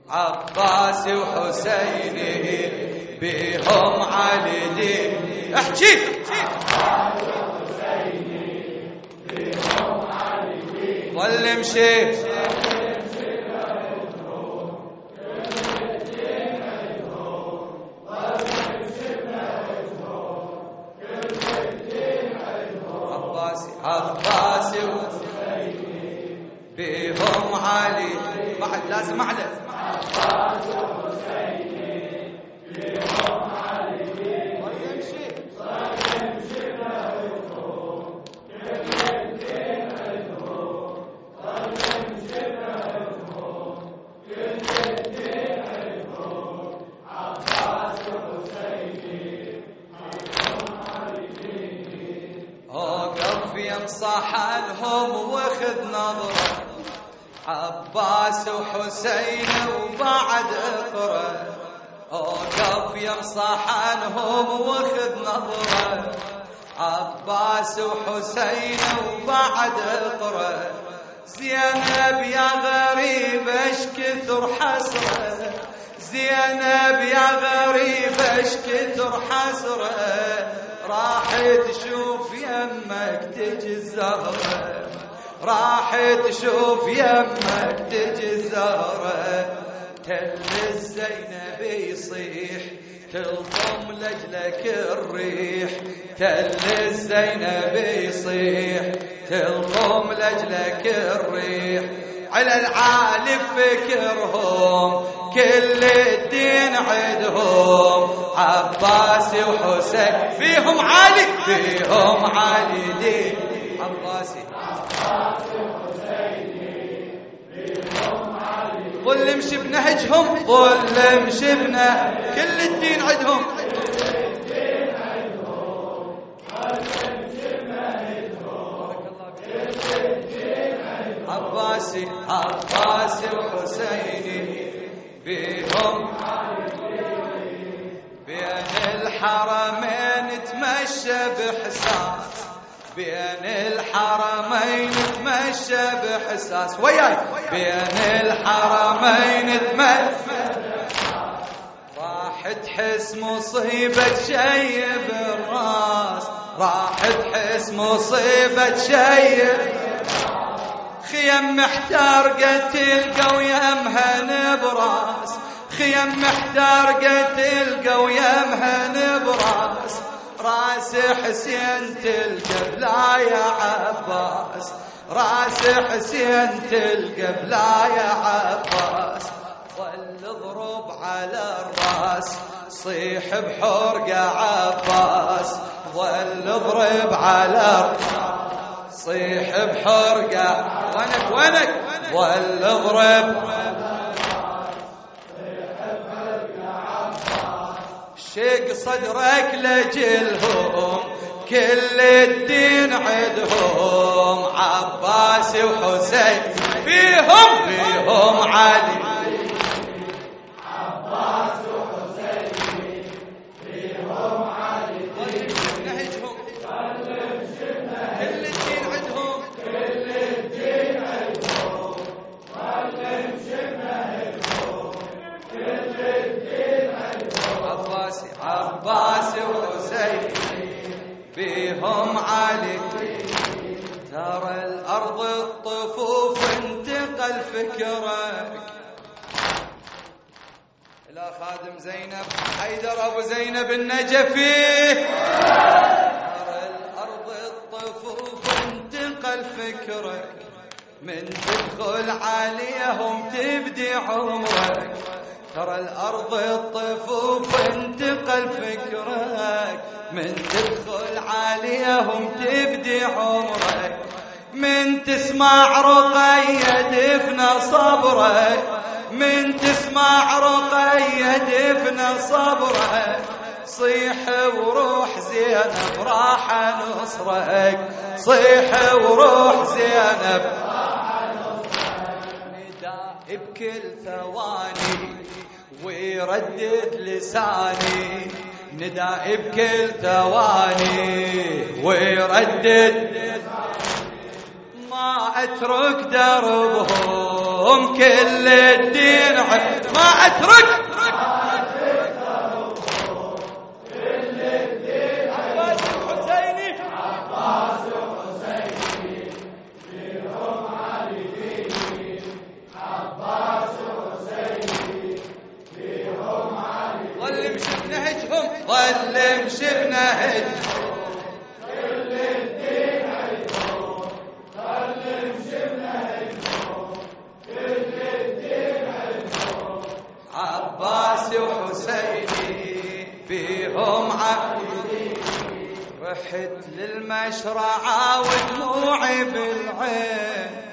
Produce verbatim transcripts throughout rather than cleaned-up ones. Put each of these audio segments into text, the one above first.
عباس وحسيني بهم علي دين. احكي ظل مشي عباس وحسيني بهم علي. بعد لازم اعلى عباس وحسيني بهم علي ويمشي ويمشي بينهم كل الدين عندهم ويمشي بينهم كل الدين عندهم عباس وحسيني بهم علي. اوقف يمصح عنهم واخذ نظره عباس وحسين وبعد اقرأ. اوقف يمصح عنهم واخذ نظره عباس وحسين وبعد اقرأ. زينب يا غريب اش كثر حسره زينب يا غريب اش كثر حسره. راح تشوف يمك تجي الزهره راح تشوف يمك تجي الزهره. تل الزينب يصيح تلطم لجلك الريح. تل الزينب يصيح تلطم لجلك الريح. على العالي فكرهم كل الدين عندهم عباس وحسين فيهم علي فيهم علي دين. عباسي ظل امشي بنهجهم ظل امشي بنهج كل الدين عندهم عباسي عباسي وحسيني بهم بين الحرمين تمشى بحساس بين الحرمين تمشى بحساس وياي بين الحرمين تمشى راح تحس مصيبة شي بالراس راح تحس مصيبة شي خيم محتار قتل ويمها نبراس خيم محتار قتل ويمها نبراس. راس حسين تلقى بلا يا عباس راس حسين تلقى بلا يا عباس. ظل اضرب على الراس صيح بحرقة عباس ظل اضرب على الراس صيح بحرقة وينك وينك ظل اضرب شق صدرك لجلهم كل الدين عندهم عباس وحسين فيهم فيهم علي عباس وحسين فيهم علي نهجهم كل الدين عندهم كل الدين عندهم ظلم شبههم كل الدين عندهم عباسي عباسي وحسين فيهم علي. ترى الأرض الطفوف انتقل فكرك إلى خادم زينب حيدر أبو زينب النجفي. ترى الأرض الطفوف انتقل فكرك من تدخل عليهم تبدي عمرك. ترى الأرض الطفوف انتقل فكرك من تدخل عليهم تبدي عمرك. من تسمع رقية دفن صبرك من تسمع رقية دفن صبرك. صيح وروح زينب راح نصرك صيح وروح زينب راح نصرك. نداء بكل ثواني ويردد لساني نداء بكل ثواني ويردد ما اترك دربهم عدهم كل الدين عد ما اترك ظل امشي بنهجهم كل الدين عدهم ظل امشي بنهجهم كل الدين عدهم عباس وحسيني فيهم عبدي رحت للمشرعة ودموعي بالعين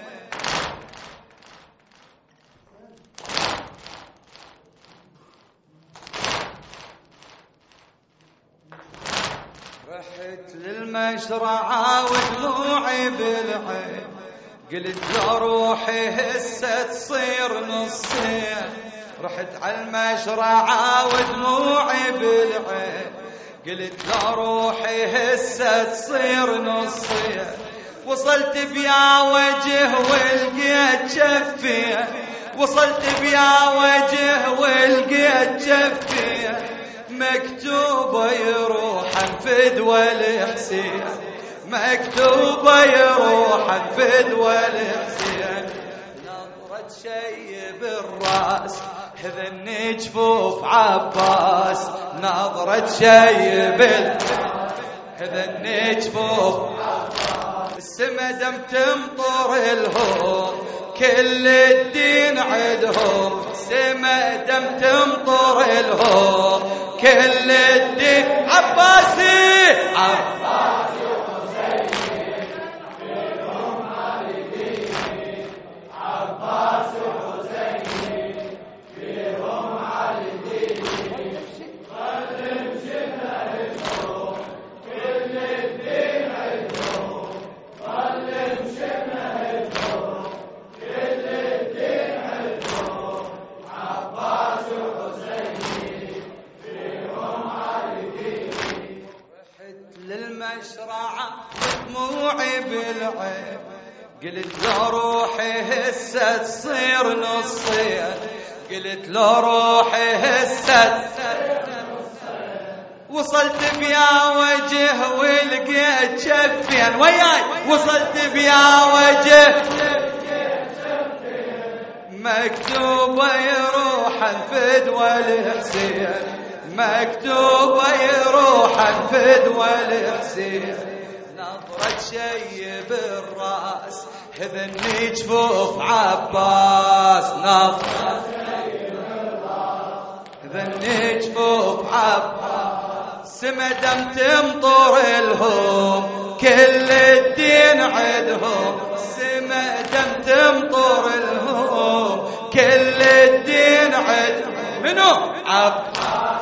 رحت للمشرعة ودموعي بالعين قلت لو روحي هسه تصير نصين رحت على المشرعة ودموعي بالعين قلت لو روحي هسه تصير نصين وصلت بيا وجه ولقيت شفيه وصلت بيا وجه ولقيت شفيه مكتوبة يروح فدوى الحسين مكتوبة يروح فدوى الحسين نظرة شي بالراس حذن جفوف عباس نظرة شي بالراس حذن جفوف عباس السما دم تمطر الهوم كل الدين عدهم سما دم تمطر الهوم كل الدين عباسي عباسي وحسيني فيهم علي ديني عباسي وحسيني فيهم علي ديني ظل امشي بنهجهم كل الدين عدهم ظل امشي بنهجهم كل الدين عدهم عباسي وحسيني للمشرعة دموعي بالعين قلت لو روحي هسه تصير نصين قلت لو روحي هسه وصلت بيا وجه ولقيت شفين وياي وصلت بيا وجه مكتوبة يروح الفدوى الحسين مكتوبة يروح الفدوى الحسين نظرة شي بالراس حذن جفوف عباس نظرة شي بالراس حذن جفوف عباس سما دم تمطر الهوم كل الدين عدهم سما دم تمطر الهوم كل الدين عدهم منو عباس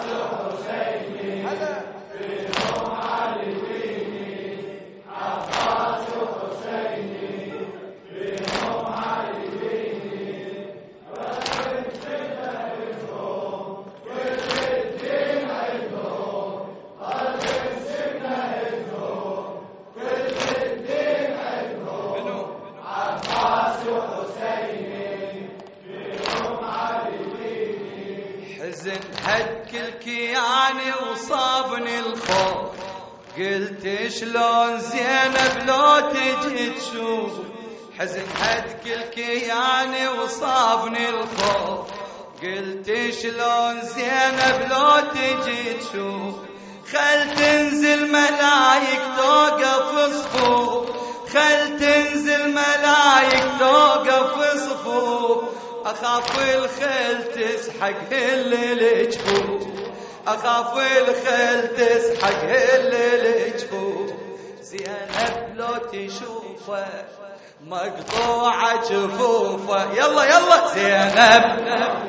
حزن هك الكياني وصابني الخوف قلت شلون زينب لو تجي تشوف حزن هك الكياني وصابني الخوف قلت شلون زينب لو تجي تشوف خل تنزل ملايك توقف صفوف خل تنزل ملايك توقف صفوف أخاف الخيل تسحق اللي الجفوف أخاف الخيل تسحق اللي الجفوف زينب لو تشوفه مقطوعة جفوفه يلا يلا زينب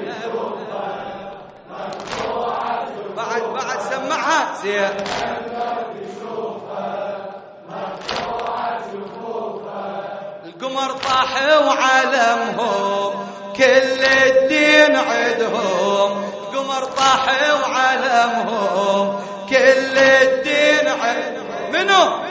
بعد بعد سمعها زينب القمر طاح وعلمهم كل الدين عدهم قمر طاح وعلمهم كل الدين عدهم منو